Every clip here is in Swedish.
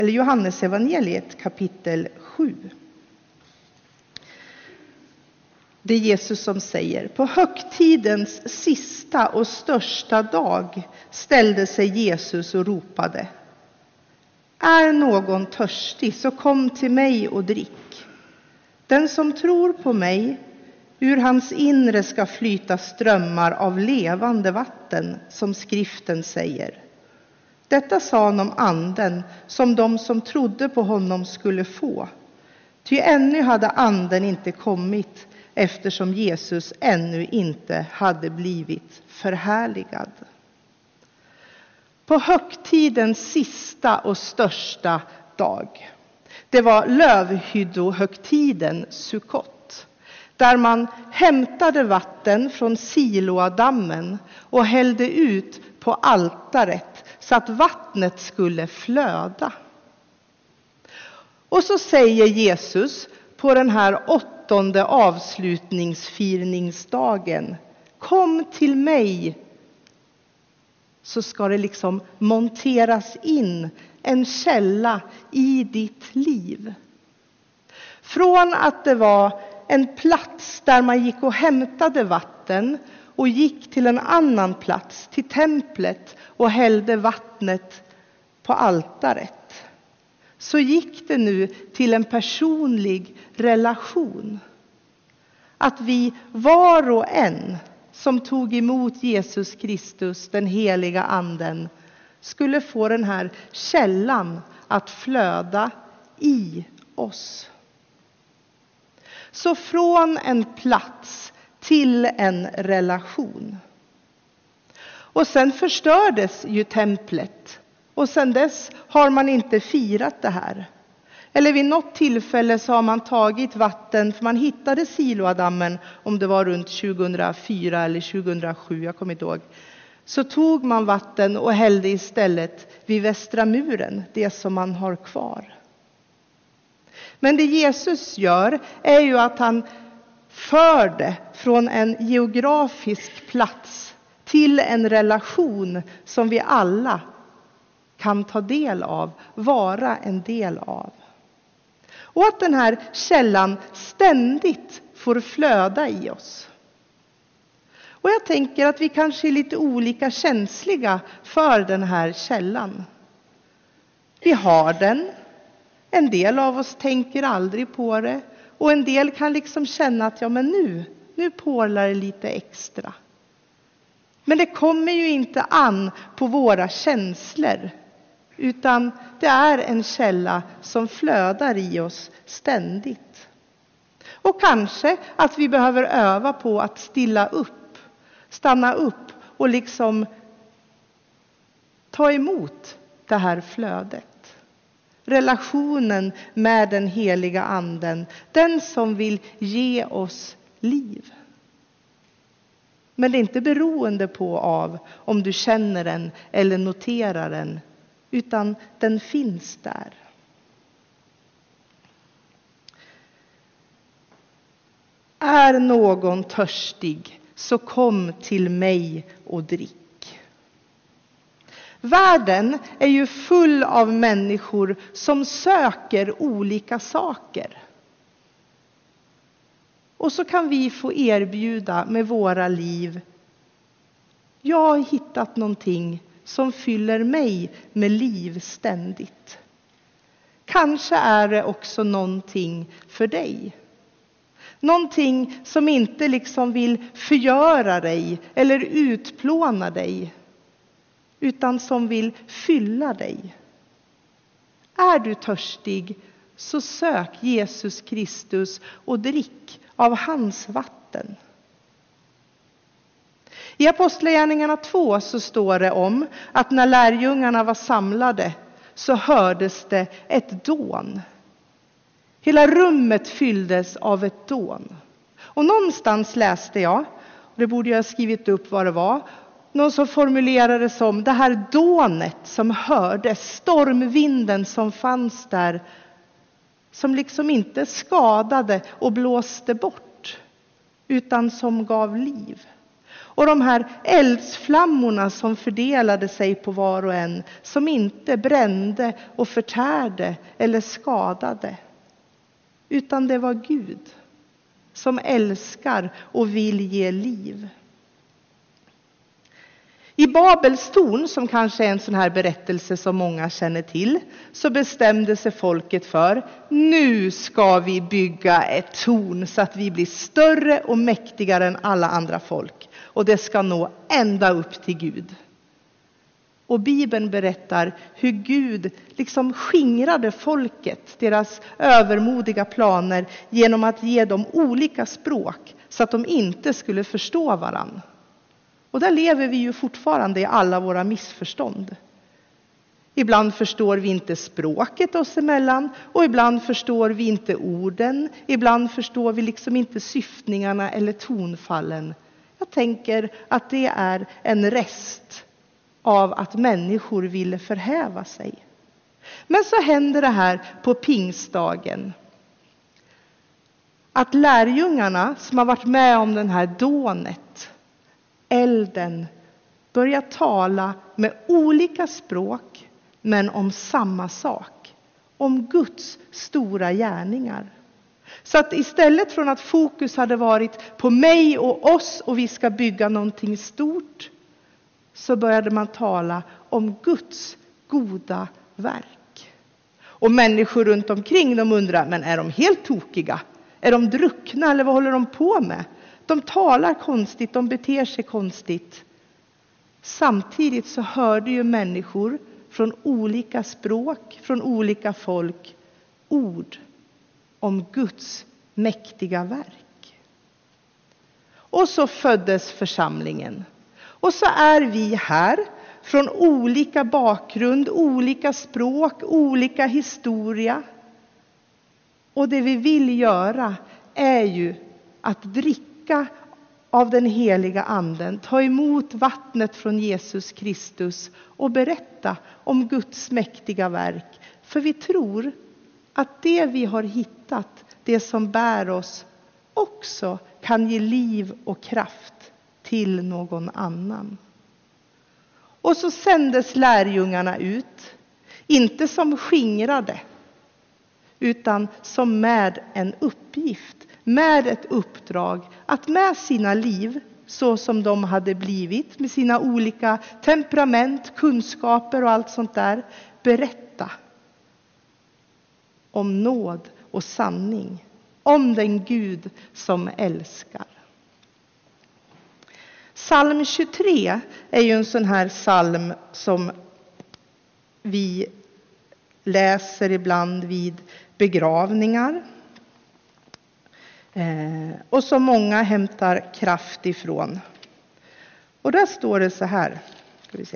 eller Johannesevangeliet kapitel 7. Det är Jesus som säger: på högtidens sista och största dag ställde sig Jesus och ropade: är någon törstig, så kom till mig och drick. Den som tror på mig, ur hans inre ska flyta strömmar av levande vatten, som skriften säger. Detta sa han om anden, som de som trodde på honom skulle få. Ty ännu hade anden inte kommit, eftersom Jesus ännu inte hade blivit förhärligad. På högtidens sista och största dag, det var lövhyddohögtiden Sukkot, där man hämtade vatten från Siloadammen och hällde ut på altaret så att vattnet skulle flöda. Och så säger Jesus på den här 8:e avslutningsfirningsdagen: kom till mig, så ska det liksom monteras in en källa i ditt liv. Från att det var en plats där man gick och hämtade vatten och gick till en annan plats, till templet, och hällde vattnet på altaret, så gick det nu till en personlig relation. Att vi var och en som tog emot Jesus Kristus, den heliga anden, skulle få den här källan att flöda i oss. Så från en plats till en relation. Och sen förstördes ju templet. Och sen dess har man inte firat det här. Eller vid något tillfälle så har man tagit vatten, för man hittade Siloadammen, om det var runt 2004 eller 2007, jag kommer inte ihåg. Så tog man vatten och hällde istället vid Västra muren, det som man har kvar. Men det Jesus gör är ju att han för det från en geografisk plats till en relation som vi alla kan ta del av, vara en del av. Och att den här källan ständigt får flöda i oss. Och jag tänker att vi kanske är lite olika känsliga för den här källan. Vi har den. En del av oss tänker aldrig på det. Och en del kan liksom känna att ja, men nu porlar det lite extra. Men det kommer ju inte an på våra känslor. Utan det är en källa som flödar i oss ständigt. Och kanske att vi behöver öva på att stanna upp och liksom ta emot det här flödet. Relationen med den heliga anden, den som vill ge oss liv. Men det är inte beroende av om du känner den eller noterar den, utan den finns där. Är någon törstig, så kom till mig och drick. Världen är ju full av människor som söker olika saker. Och så kan vi få erbjuda med våra liv: jag har hittat någonting som fyller mig med liv ständigt. Kanske är det också någonting för dig. Någonting som inte liksom vill förgöra dig eller utplåna dig, utan som vill fylla dig. Är du törstig, så sök Jesus Kristus och drick av hans vatten. I Apostlagärningarna 2 så står det om att när lärjungarna var samlade så hördes det ett dån. Hela rummet fylldes av ett dån. Och någonstans läste jag, och det borde jag ha skrivit upp vad det var, någon som formulerade det som: det här dånet som hördes, stormvinden som fanns där, som liksom inte skadade och blåste bort, utan som gav liv. Och de här eldsflammorna som fördelade sig på var och en, som inte brände och förtärde eller skadade. Utan det var Gud som älskar och vill ge liv. I Babels torn, som kanske är en sån här berättelse som många känner till, så bestämde sig folket för: nu ska vi bygga ett torn så att vi blir större och mäktigare än alla andra folk. Och det ska nå ända upp till Gud. Och Bibeln berättar hur Gud liksom skingrade folket, deras övermodiga planer, genom att ge dem olika språk så att de inte skulle förstå varann. Och där lever vi ju fortfarande i alla våra missförstånd. Ibland förstår vi inte språket oss emellan, och ibland förstår vi inte orden. Ibland förstår vi liksom inte syftningarna eller tonfallen. Jag tänker att det är en rest av att människor ville förhäva sig. Men så händer det här på pingstdagen. Att lärjungarna som har varit med om den här dånet, elden, börjar tala med olika språk men om samma sak. Om Guds stora gärningar. Så att istället från att fokus hade varit på mig och oss och vi ska bygga någonting stort, så började man tala om Guds goda verk. Och människor runt omkring, de undrar: men är de helt tokiga? Är de druckna eller vad håller de på med? De talar konstigt, de beter sig konstigt. Samtidigt så hörde ju människor från olika språk, från olika folk, ord om Guds mäktiga verk. Och så föddes församlingen. Och så är vi här från olika bakgrund, olika språk, olika historia. Och det vi vill göra är ju att dricka av den heliga anden, ta emot vattnet från Jesus Kristus och berätta om Guds mäktiga verk. För vi tror att det vi har hittat, det som bär oss, också kan ge liv och kraft till någon annan. Och så sändes lärjungarna ut, inte som skingrade, utan som med en uppgift, med ett uppdrag att med sina liv, så som de hade blivit, med sina olika temperament, kunskaper och allt sånt där, berätta om nåd och sanning, om den Gud som älskar. Psalm 23 är ju en sån här psalm som vi läser ibland vid begravningar. Och som många hämtar kraft ifrån. Och där står det så här. Ska vi se.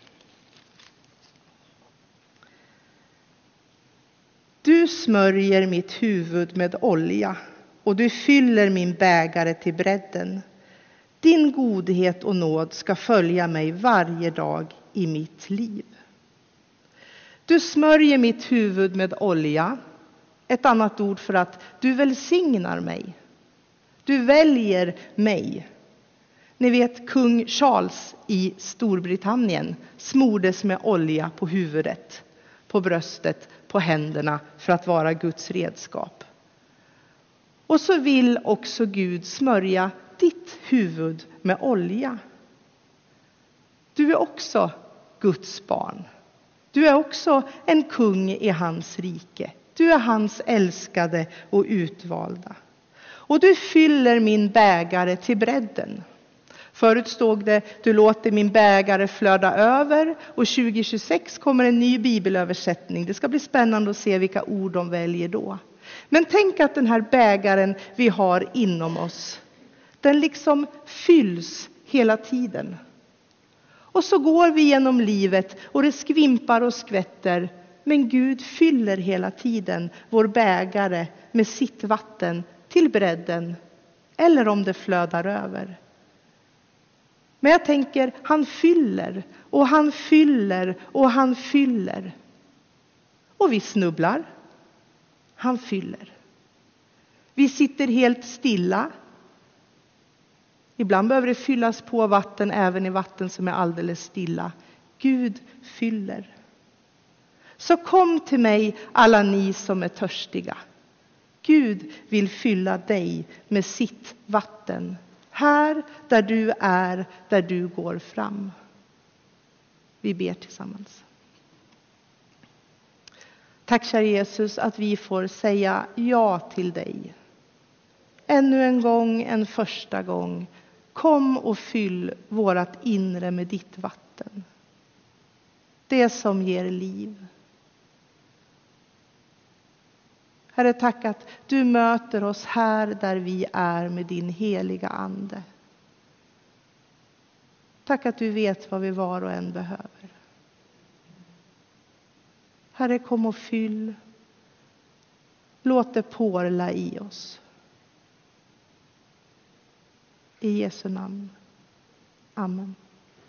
Du smörjer mitt huvud med olja och du fyller min bägare till bredden. Din godhet och nåd ska följa mig varje dag i mitt liv. Du smörjer mitt huvud med olja. Ett annat ord för att du välsignar mig. Du väljer mig. Ni vet, kung Charles i Storbritannien smordes med olja på huvudet, på bröstet, på händerna för att vara Guds redskap. Och så vill också Gud smörja ditt huvud med olja. Du är också Guds barn. Du är också en kung i hans rike. Du är hans älskade och utvalda. Och du fyller min bägare till bredden. Förut stod det: du låter min bägare flöda över. Och 2026 kommer en ny bibelöversättning. Det ska bli spännande att se vilka ord de väljer då. Men tänk att den här bägaren vi har inom oss, den liksom fylls hela tiden. Och så går vi genom livet och det skvimpar och skvätter. Men Gud fyller hela tiden vår bägare med sitt vatten till bredden. Eller om det flödar över. Men jag tänker, han fyller och han fyller och han fyller. Och vi snubblar. Han fyller. Vi sitter helt stilla. Ibland behöver det fyllas på vatten, även i vatten som är alldeles stilla. Gud fyller. Så kom till mig alla ni som är törstiga. Gud vill fylla dig med sitt vatten. Här där du är, där du går fram. Vi ber tillsammans. Tack kära Jesus att vi får säga ja till dig. Ännu en gång, en första gång. Kom och fyll vårat inre med ditt vatten. Det som ger liv. Herre, tack att du möter oss här där vi är med din heliga ande. Tack att du vet vad vi var och en behöver. Herre, kom och fyll. Låt det porla i oss. I Jesu namn. Amen.